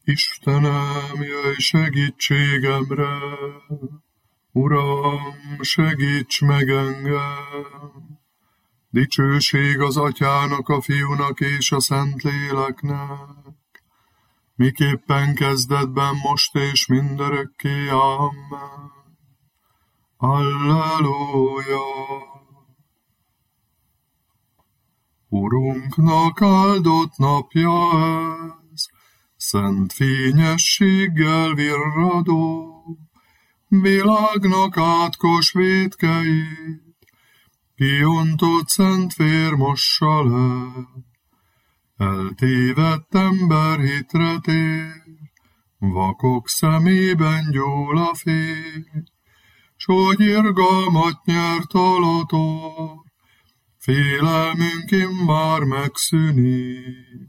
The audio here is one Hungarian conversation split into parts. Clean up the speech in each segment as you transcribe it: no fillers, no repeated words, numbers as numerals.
Istenem, jöjj segítségemre, Uram, segíts meg engem! Dicsőség az Atyának, a Fiúnak és a Szentléleknek, miképpen kezdetben, most és mindörökké. Amen. Alleluja! Urunknak áldott napja ez, szent fényességgel virradó, világnak átkos vétkeit, kiontott szent vér mossa le. Eltévedt ember hitre tér, vakok szemében gyúl a fény, s hogy irgalmat nyert alator, félelmünk immár megszűnik.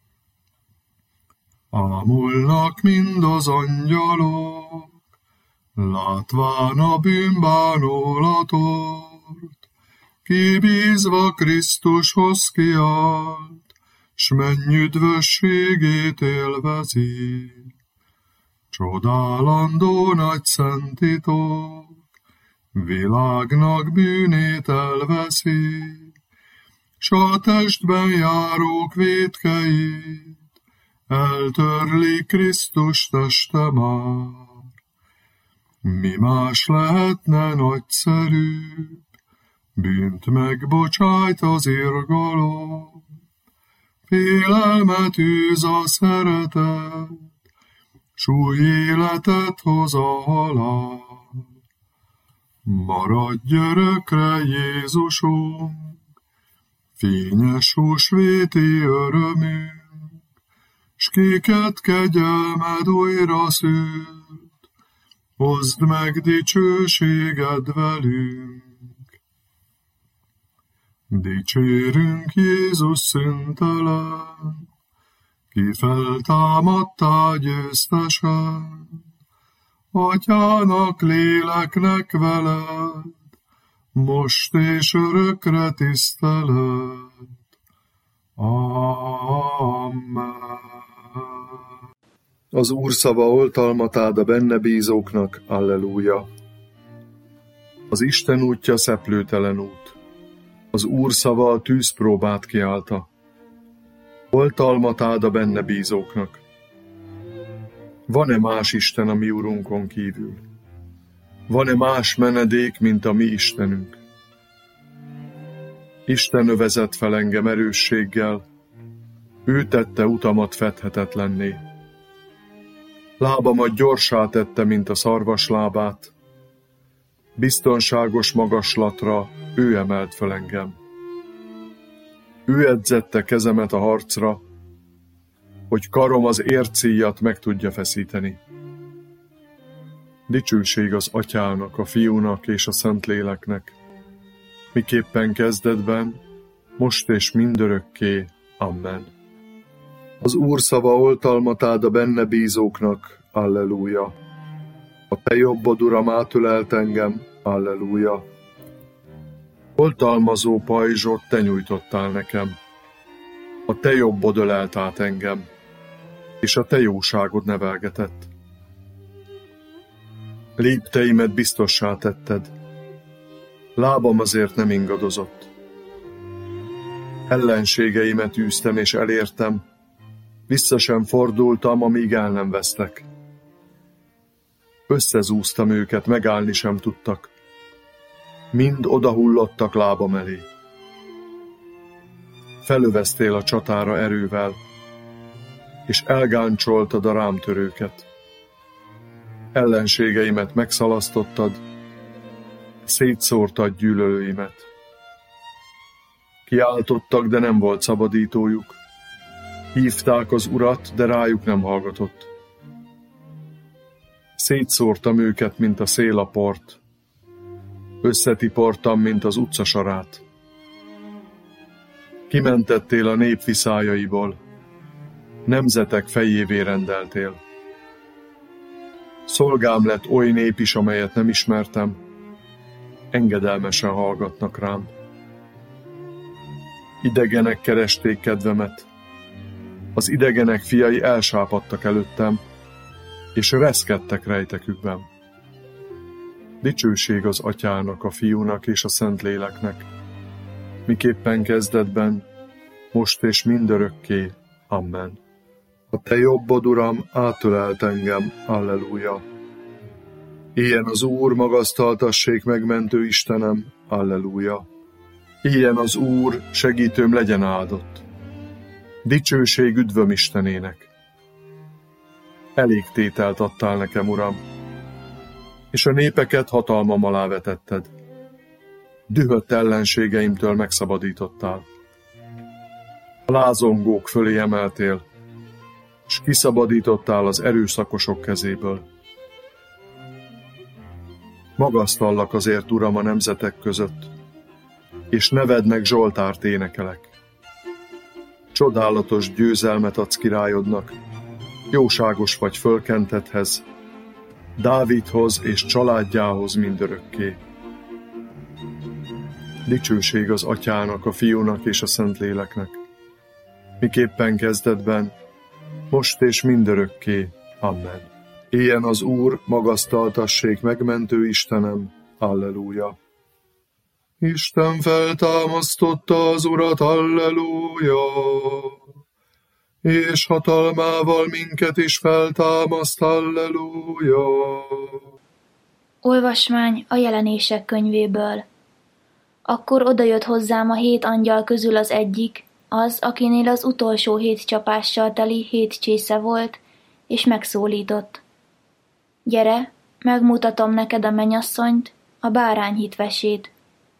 Ámulnak mind az angyalok, látván a bűnbánulatort, kibízva Krisztushoz kiált, s mennyüdvösségét élvezi. Csodálandó nagy szent titok, világnak bűnét elveszi, s a testben járók vétkeit eltörli Krisztus teste már. Mi más lehetne nagyszerűbb, bűnt megbocsájt az irgalom, félelmet űz a szeretet, s új életet hoz a halál. Maradj örökre, Jézusunk, fényes húsvéti örömünk, s kéket kegyelmed újra szült, hozd meg dicsőséged velünk. Dicsérünk Jézus szüntelen, ki feltámadtál győztesen, Atyának, léleknek veled, most és örökre tisztelet. Amen. Az Úr szava oltalmat ad a benne bízóknak. Alleluja. Az Isten útja szeplőtelen út. Az Úr szava a tűzpróbát kiállta. Oltalmat ad a benne bízóknak. Van-e más Isten a mi Urunkon kívül? Van-e más menedék, mint a mi Istenünk? Isten övezett fel engem erősséggel, ő tette utamat fedhetetlenné. Lábamat gyorsá tette, mint a szarvas lábát, biztonságos magaslatra ő emelt fel engem. Ő edzette kezemet a harcra, hogy karom az ércíjat meg tudja feszíteni. Dicsőség az Atyának, a Fiúnak és a Szentléleknek, miképpen kezdetben, most és mindörökké. Amen. Az Úr szava oltalmat ad a benne bízóknak. Alleluja. A te jobbod, Uram, átölelt engem. Alleluja. Oltalmazó pajzsot te nyújtottál nekem. A te jobbod ölelt át engem, és a te jóságod nevelgetett. Lépteimet biztossá tetted, lábam azért nem ingadozott. Ellenségeimet űztem és elértem, vissza sem fordultam, amíg el nem vesztek. Összezúztam őket, megállni sem tudtak. Mind odahullottak lábam elé. Felöveztél a csatára erővel, és elgáncsoltad a rám törőket. Ellenségeimet megszalasztottad, szétszórtad gyűlölőimet. Kiáltottak, de nem volt szabadítójuk. Hívták az Urat, de rájuk nem hallgatott. Szétszórtam őket, mint a szél a port. Összetiportam, mint az utcasarát. Kimentettél a nép viszályaiból, nemzetek fejévé rendeltél. Szolgám lett oly nép is, amelyet nem ismertem, engedelmesen hallgatnak rám. Idegenek keresték kedvemet, Az idegenek fiai elsápadtak előttem, és reszkedtek rejtekükben. Dicsőség az Atyának, a Fiúnak és a Szentléleknek, miképpen kezdetben, most és mindörökké. Amen. A te jobbod, Uram, átölelt engem. Alleluja. Éljen az Úr, magasztaltassék megmentő Istenem. Alleluja. Éljen az Úr, segítőm legyen áldott. Dicsőség üdvöm Istenének. Elég tételt adtál nekem, Uram, és a népeket hatalmam alá vetetted. Dühött ellenségeimtől megszabadítottál. A lázongók fölé emeltél, s kiszabadítottál az erőszakosok kezéből. Magasztallak azért, Uram, a nemzetek között, és nevednek zsoltárt énekelek. Csodálatos győzelmet adsz királyodnak, jóságos vagy fölkentethez, Dávidhoz és családjához mindörökké. Dicsőség az Atyának, a Fiúnak és a Szentléleknek, miképpen kezdetben, most és mindörökké. Amen. Éljen az Úr, magasztaltassék megmentő Istenem. Alleluja. Isten feltámasztotta az Urat, halleluja, és hatalmával minket is feltámaszt, halleluja. Olvasmány a Jelenések könyvéből. Akkor odajött hozzám a 7 angyal közül az egyik, az, akinél az utolsó 7 csapással teli 7 csésze volt, és megszólított. Gyere, megmutatom neked a mennyasszonyt, a bárány hitvesét.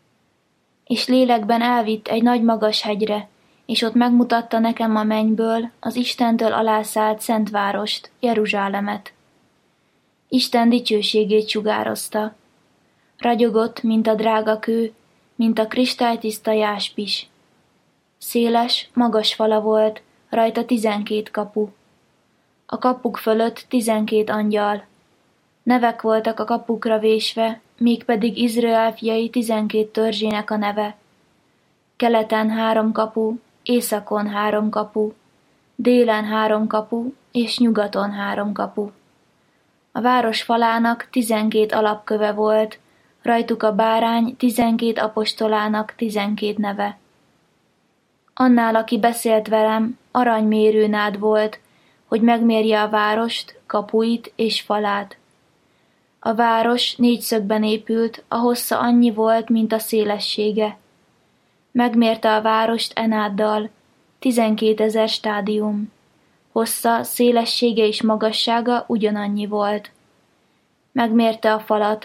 És lélekben elvitt egy nagy magas hegyre, és ott megmutatta nekem a mennyből az Istentől alászállt szent várost, Jeruzsálemet. Isten dicsőségét sugározta. Ragyogott, mint a drága kő, mint a kristálytiszta jáspis. Széles, magas fala volt, rajta 12 kapu. A kapuk fölött 12 angyal. Nevek voltak a kapukra vésve, mégpedig Izrael fiai 12 törzsének a neve. Keleten 3 kapu, északon 3 kapu, délen 3 kapu, és nyugaton 3 kapu. A város falának 12 alapköve volt, rajtuk a bárány 12 apostolának 12 neve. Annál, aki beszélt velem, aranymérőnád volt, hogy megmérje a várost, kapuit és falát. A város 4 szögben épült, a hossza annyi volt, mint a szélessége. Megmérte a várost enáddal, 12 000 stádium. Hossza, szélessége és magassága ugyanannyi volt. Megmérte a falat,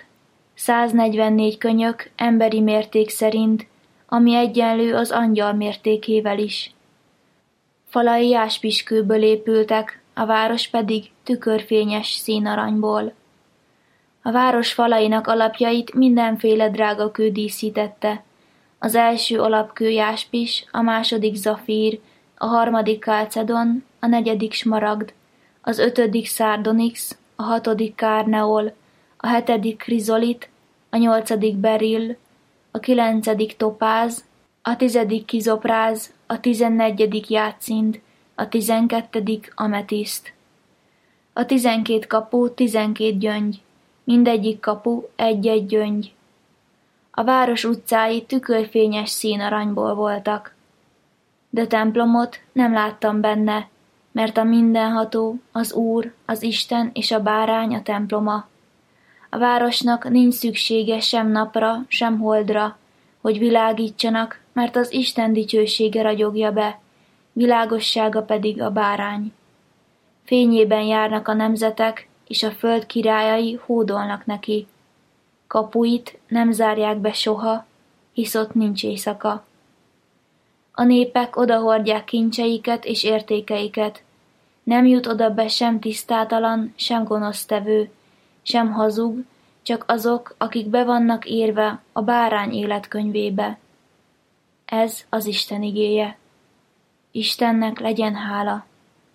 144 könyök emberi mérték szerint, ami egyenlő az angyal mértékével is. Falai jáspiskőből épültek, a város pedig tükörfényes színaranyból. A város falainak alapjait mindenféle drága kő díszítette. Az első alapkő jáspis, a második zafír, a harmadik kálcedon, a negyedik smaragd, az 5. szárdonix, a 6. kárneol, a 7. krizolit, a 8. beril, a 9. topáz, a 10. kizopráz, a 14. játszint, a 12. ametiszt. A 12 kapu 12 gyöngy, mindegyik kapu egy-egy gyöngy. A város utcái tükörfényes színaranyból voltak. De templomot nem láttam benne, mert a mindenható, az Úr, az Isten és a bárány a temploma. A városnak nincs szüksége sem napra, sem holdra, hogy világítsanak, mert az Isten dicsősége ragyogja be, világossága pedig a bárány. Fényében járnak a nemzetek, és a föld királyai hódolnak neki. Kapuit nem zárják be soha, hisz ott nincs éjszaka. A népek odahordják kincseiket és értékeiket. Nem jut oda be sem tisztátalan, sem gonosztevő, sem hazug, csak azok, akik be vannak írva a bárány életkönyvébe. Ez az Isten igéje. Istennek legyen hála.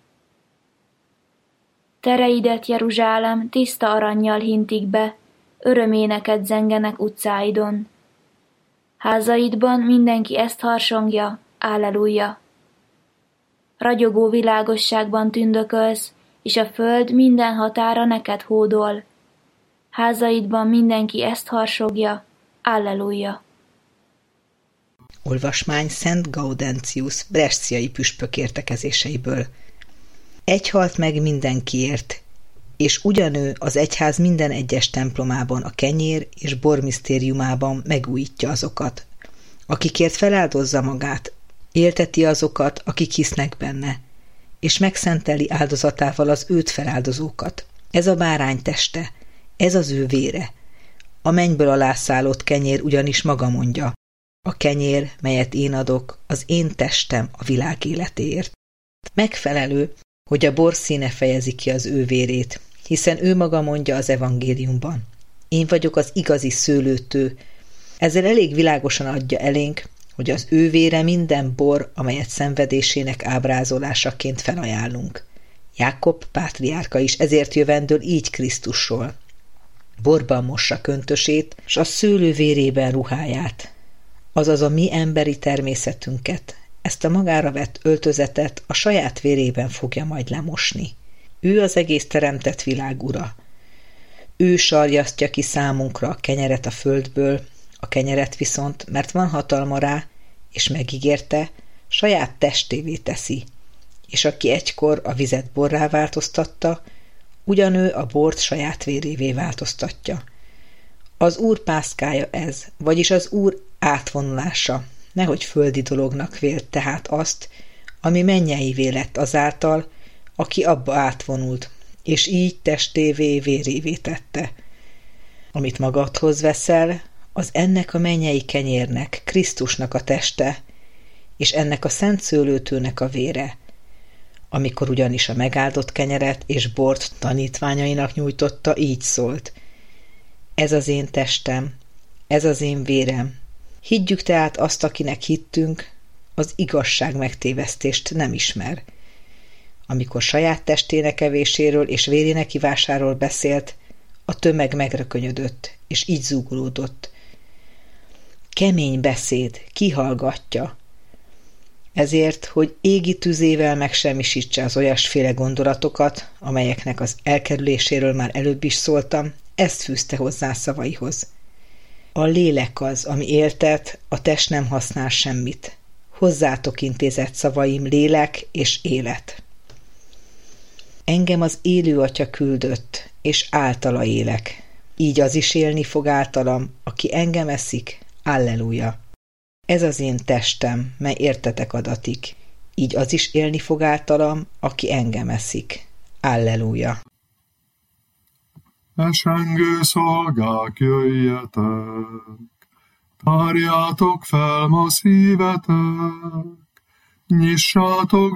Tereidet, Jeruzsálem, tiszta arannyal hintik be, öröméneket zengenek utcáidon. Házaidban mindenki ezt harsongja, Alleluja. ragyogó világosságban tündökölsz, és a föld minden határa neked hódol. Házaidban mindenki ezt harsogja, Alleluja! Olvasmány Szent Gaudentius bresciai püspök értekezéseiből. Egy halt meg mindenkiért, és ugyanő az egyház minden egyes templomában a kenyér és bor misztériumában megújítja azokat, akikért feláldozza magát, élteti azokat, akik hisznek benne, és megszenteli áldozatával az őt feláldozókat. Ez a bárány teste, ez az ő vére. A mennyből alászállott kenyér ugyanis maga mondja, a kenyér, melyet én adok, az én testem a világ életéért. Megfelelő, hogy a bor színe fejezi ki az ő vérét, hiszen ő maga mondja az evangéliumban. Én vagyok az igazi szőlőtő. Ezzel elég világosan adja elénk, hogy az ő vére minden bor, amelyet szenvedésének ábrázolásaként felajánlunk. Jákob pátriárka is ezért jövendől így Krisztusról. Borban mossa köntösét, s a szőlő vérében ruháját. Azaz a mi emberi természetünket, ezt a magára vett öltözetet a saját vérében fogja majd lemosni. Ő az egész teremtett világ ura. Ő sarjasztja ki számunkra a kenyeret a földből, a kenyeret viszont, mert van hatalma rá, és megígérte, saját testévé teszi, és aki egykor a vizet borrá változtatta, ugyanő a bort saját vérévé változtatja. Az Úr pászkája ez, vagyis az Úr átvonulása, nehogy földi dolognak vélt tehát azt, ami mennyeivé lett azáltal, aki abba átvonult, és így testévé, vérévé tette. Amit magadhoz veszel, az ennek a mennyei kenyérnek, Krisztusnak a teste, és ennek a szent szőlőtőnek a vére, amikor ugyanis a megáldott kenyeret és bort tanítványainak nyújtotta, így szólt. Ez az én testem, ez az én vérem. Higgyük tehát azt, akinek hittünk, az igazság megtévesztést nem ismer. Amikor saját testének evéséről és vérének ivásáról beszélt, a tömeg megrökönyödött, és így zúgolódott. Kemény beszéd, kihallgatja. Ezért, hogy égi tüzével megsemmisítse az olyasféle gondolatokat, amelyeknek az elkerüléséről már előbb is szóltam, ezt fűzte hozzá szavaihoz. A lélek az, ami éltet, a test nem használ semmit. Hozzátok intézett szavaim lélek és élet. Engem az élő Atya küldött, és általa élek. Így az is élni fog általam, aki engem eszik. Alleluja! Ez az én testem, mely értetek adatik. Így az is élni fog általam, aki engem eszik. Alleluja! Esengő szolgák, jöjjetek, tárjátok fel ma szívetek, nyissátok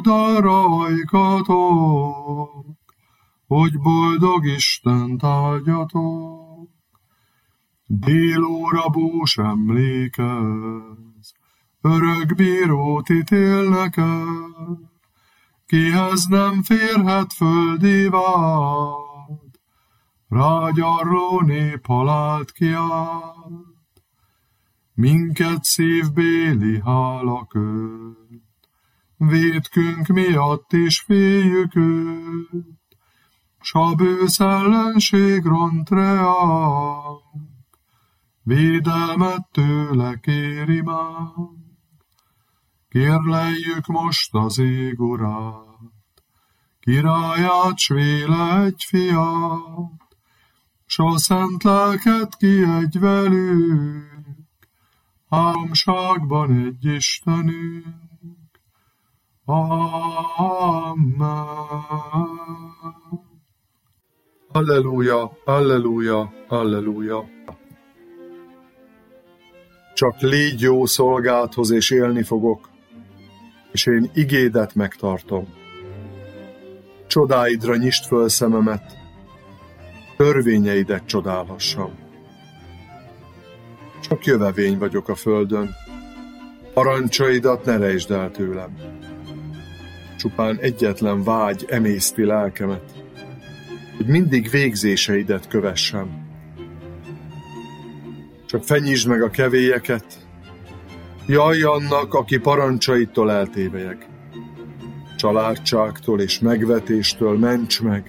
darajkatok, hogy boldog Istent áldjatok. Délóra bús emlékez, örök bírót ítélnek el, kihez nem férhet földi vád, rágyarló nép halált kiált. Minket szívbéli hála köt, vétkünk miatt is féljük őt, s a bősz ellenség ront reánk, védelmet tőle kéri már. Kérleljük most az ég urát, királyát, s véle egy fiát, s a szent lelket kiadj velünk, háromságban egy Istenünk. Amen. Alleluja, alleluja, alleluja. Csak légy jó szolgádhoz, és élni fogok, és én igédet megtartom. Csodáidra nyisd föl szememet, törvényeidet csodálhassam. Csak jövevény vagyok a földön, parancsaidat ne rejtsd el tőlem. Csupán egyetlen vágy emészti lelkemet, hogy mindig végzéseidet kövessem. Csak fenyítsd meg a kevélyeket, jaj annak, aki parancsaitól eltévelyek. S családságtól és megvetéstől ments meg.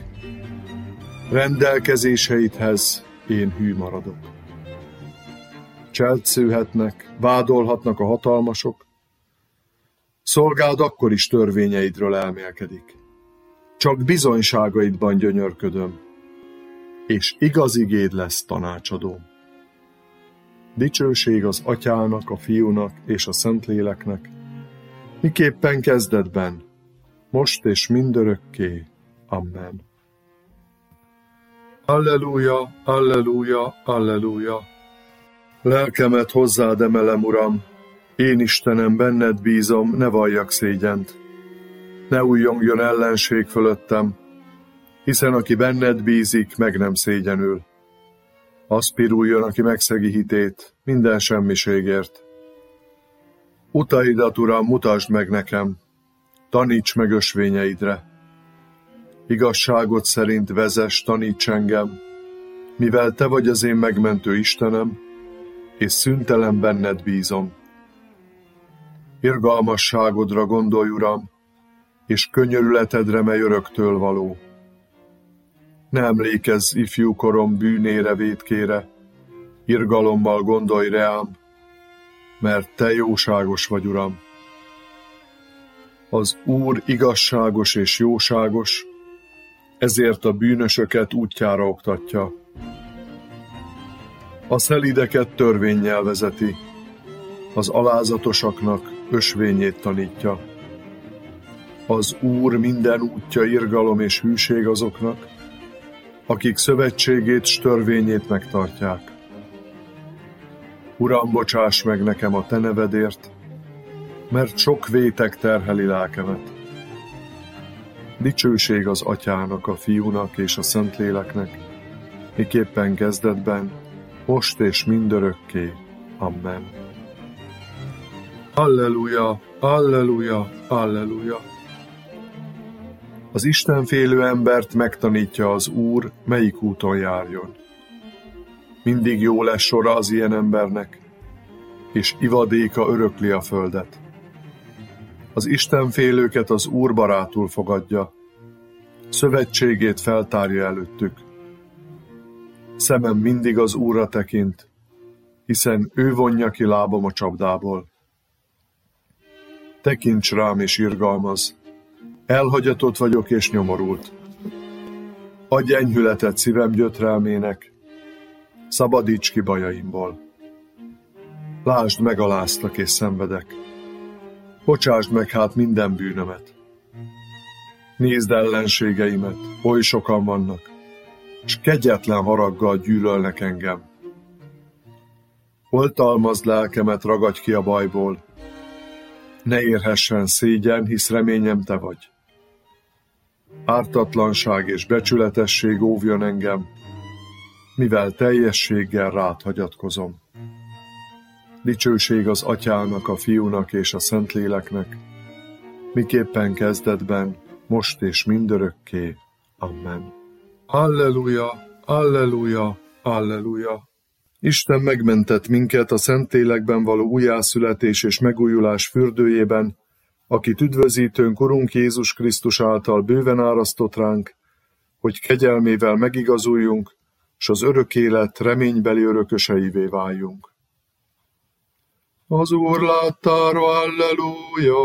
Rendelkezéseidhez én hű maradok. Cselszőhetnek, vádolhatnak a hatalmasok, szolgád akkor is törvényeidről elmélkedik. Csak bizonyságaidban gyönyörködöm, és igaz igéd lesz tanácsadóm. Dicsőség az Atyának, a Fiúnak és a Szentléleknek, miképpen kezdetben, most és mindörökké. Amen. Alleluja, alleluja, alleluja. Lelkemet hozzád emelem, Uram, én Istenem, benned bízom, ne valljak szégyent. Ne újjongjon ellenség fölöttem, hiszen aki benned bízik, meg nem szégyenül. Az piruljon, aki megszegi hitét, minden semmiségért. Utaidat, Uram, mutasd meg nekem, taníts meg ösvényeidre. Igazságod szerint vezess, taníts engem, mivel te vagy az én megmentő Istenem, és szüntelen benned bízom. Irgalmasságodra gondolj, Uram, és könyörületedre, mely öröktől való. Ne emlékezz ifjú korom bűnére, vétkére, irgalommal gondolj rám, mert te jóságos vagy, Uram. Az Úr igazságos és jóságos, ezért a bűnösöket útjára oktatja. A szelídeket törvénnyel vezeti, az alázatosaknak ösvényét tanítja. Az Úr minden útja irgalom és hűség azoknak, akik szövetségét s törvényét megtartják. Uram, bocsáss meg nekem a te nevedért, mert sok vétek terheli lelkemet. Dicsőség az Atyának, a Fiúnak és a Szentléleknek, miképpen kezdetben, most és mindörökké. Amen. Alleluja, alleluja, alleluja. Az istenfélő embert megtanítja az Úr, melyik úton járjon. Mindig jó lesz sora az ilyen embernek, és ivadéka örökli a földet. Az istenfélőket az Úr barátul fogadja, szövetségét feltárja előttük. Szemem mindig az Úrra tekint, hiszen ő vonja ki lábam a csapdából. Tekints rám és irgalmazz, elhagyatott vagyok és nyomorult. Adj enyhületet szívem gyötrelmének, szabadíts ki bajaimból. Lásd, megaláztak és szenvedek. Bocsásd meg hát minden bűnömet. Nézd ellenségeimet, oly sokan vannak, s kegyetlen haraggal gyűlölnek engem. Oltalmazd lelkemet, ragadj ki a bajból. Ne érhessen szégyen, hisz reményem te vagy. Ártatlanság és becsületesség óvjon engem, mivel teljességgel rád hagyatkozom. Dicsőség az Atyának, a Fiúnak és a Szentléleknek, miképpen kezdetben, most és mindörökké. Amen. Alleluja, alleluja, alleluja. Isten megmentett minket a Szentlélekben való újjászületés és megújulás fürdőjében, akit üdvözítőnk Urunk Jézus Krisztus által bőven árasztott ránk, hogy kegyelmével megigazuljunk, s az örök élet reménybeli örököseivé váljunk. Az Úr láttára, alleluja!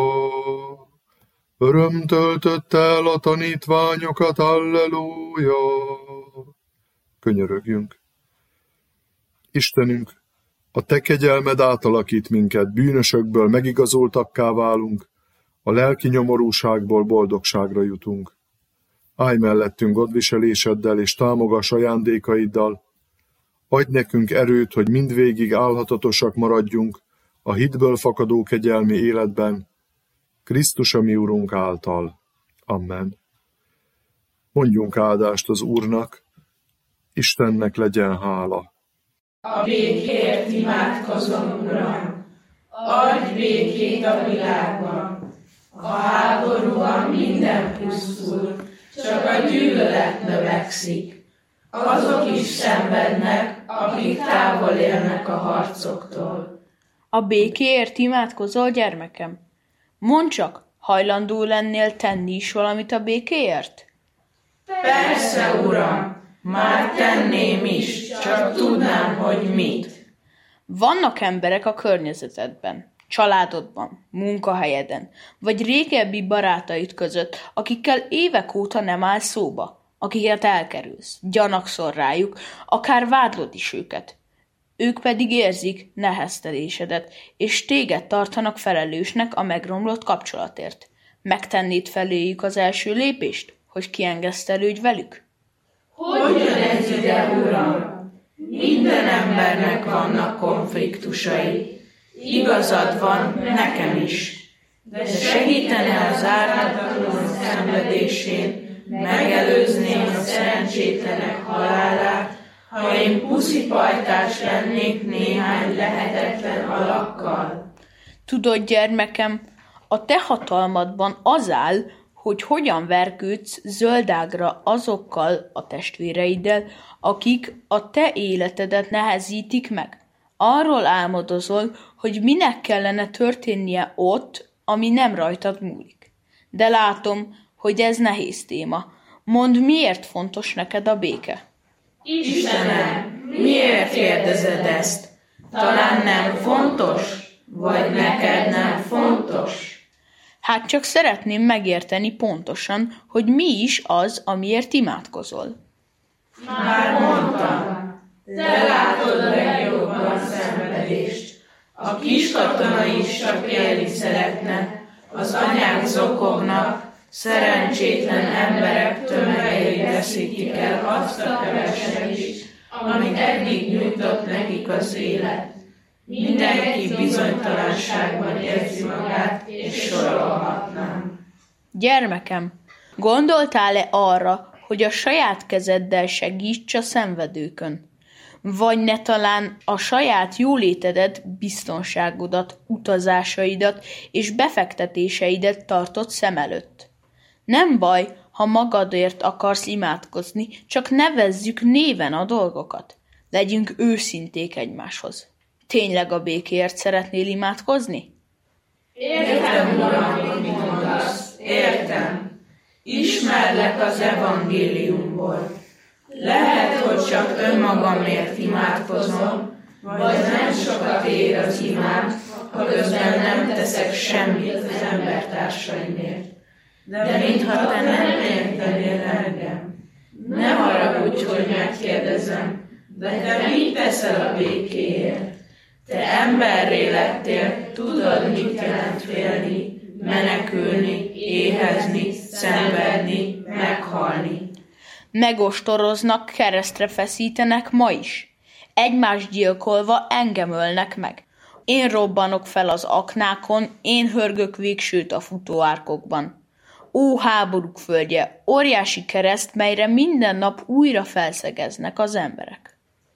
Öröm töltött el a tanítványokat, alleluja! Könyörögjünk. Istenünk, a te kegyelmed átalakít minket, bűnösökből megigazoltakká válunk, a lelki nyomorúságból boldogságra jutunk. Állj mellettünk gondviseléseddel és támogass ajándékaiddal. Adj nekünk erőt, hogy mindvégig állhatatosak maradjunk a hitből fakadó kegyelmi életben, Krisztus a mi Urunk által. Amen. Mondjunk áldást az Úrnak, Istennek legyen hála. A békért imádkozom, Uram, adj békét a világban. A háborúban minden pusztul, csak a gyűlölet növekszik. Azok is szenvednek, akik távol élnek a harcoktól. A békéért imádkozol, gyermekem? Mondd csak, hajlandó lennél tenni is valamit a békéért? Persze, uram, már tenném is, csak tudnám, hogy mit. Vannak emberek a környezetedben, családodban, munkahelyeden, vagy régebbi barátaid között, akikkel évek óta nem állsz szóba, akiket elkerülsz, gyanakszol rájuk, akár vádlod is őket. Ők pedig érzik neheztelésedet, és téged tartanak felelősnek a megromlott kapcsolatért. Megtennéd feléjük az első lépést, hogy kiengesztelődj velük? Hogy jön ez ide, uram? Minden embernek vannak konfliktusai. Igazad van, nekem is. De segítene az ártatlanul szenvedésén, megelőzném a szerencsétlenek halálát, ha én puszipajtás lennék néhány lehetetlen alakkal. Tudod, gyermekem, a te hatalmadban az áll, hogy hogyan vergődsz zöldágra azokkal a testvéreiddel, akik a te életedet nehezítik meg. Arról álmodozol, hogy minek kellene történnie ott, ami nem rajtad múlik. De látom, hogy ez nehéz téma. Mondd, miért fontos neked a béke? Istenem, miért kérdezed ezt? Talán nem fontos? Vagy neked nem fontos? Hát csak szeretném megérteni pontosan, hogy mi is az, amiért imádkozol. Már mondtam, te látod a legjobban a szenvedést. A kiskatona is csak élni szeretne, az anyák zokognak, szerencsétlen emberek tömegei veszítik el azt a keveset is, amit eddig nyújtott nekik az élet. Mindenki bizonytalanságban érzi magát, és sorolhatnám. Gyermekem, gondoltál-e arra, hogy a saját kezeddel segíts a szenvedőkön? Vagy ne talán a saját jólétedet, biztonságodat, utazásaidat és befektetéseidet tartod szem előtt? Nem baj, ha magadért akarsz imádkozni, csak nevezzük néven a dolgokat. Legyünk őszinték egymáshoz. Tényleg a békéért szeretnél imádkozni? Értem, uram, mit mondasz. Értem. Ismerlek az evangéliumból. Lehet, hogy csak önmagamért imádkozom, vagy nem sokat ér az imám, ha közben nem teszek semmit az embertársaimért. De mintha te nem értenél engem. Ne haragudj, hogy megkérdezem, de te mit teszel a békéért? Te emberré lettél, tudod, mit jelent félni, menekülni, éhezni, szenvedni, meghalni. Megostoroznak, keresztre feszítenek ma is. Egymást gyilkolva engem ölnek meg. Én robbanok fel az aknákon, én hörgök végsőt a futóárkokban. Ó, háborúk földje, óriási kereszt, melyre minden nap újra felszegeznek az emberek.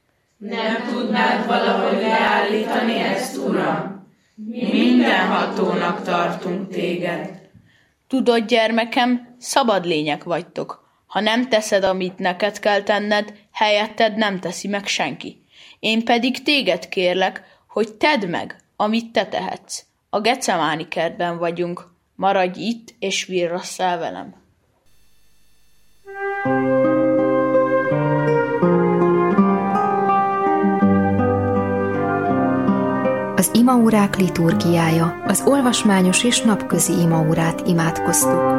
Nem tudnád valahogy leállítani ezt, uram? Mi mindenhatónak tartunk téged. Tudod, gyermekem, szabad lények vagytok. Ha nem teszed, amit neked kell tenned, helyetted nem teszi meg senki. Én pedig téged kérlek, hogy tedd meg, amit te tehetsz. A Gecemáni kertben vagyunk. Maradj itt, és virrasszál velem. Az imaórák liturgiája, az olvasmányos és napközi imaórát imádkoztuk.